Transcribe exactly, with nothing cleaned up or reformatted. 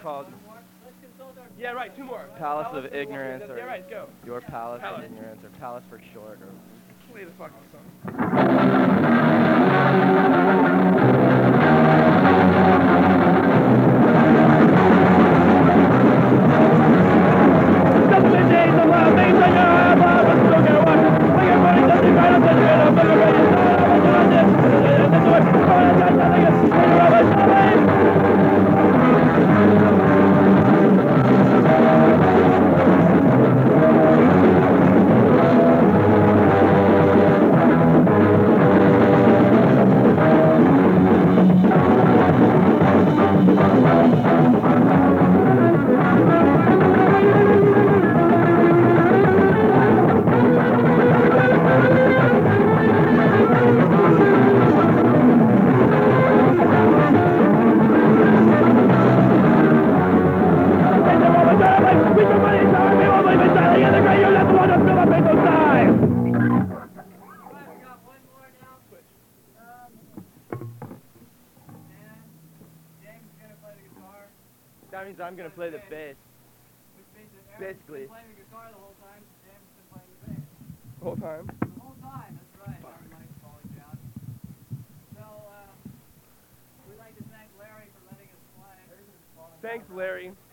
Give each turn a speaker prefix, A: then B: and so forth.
A: called? Yeah, right, two more.
B: Palace of Ignorance,
A: Yeah,
B: or
A: right, go.
B: Your Palace,
A: Palace.
B: of Ignorance, or Palace for short, or
A: Play the fucking song. That means I'm gonna play the bass. Basically.
C: Playing the guitar the whole time. James has been playing the bass.
A: The whole time?
C: The whole time, that's right. Fuck. The mic's falling down. So, uh, we'd like to thank Larry for letting us play.
A: Thanks, Larry.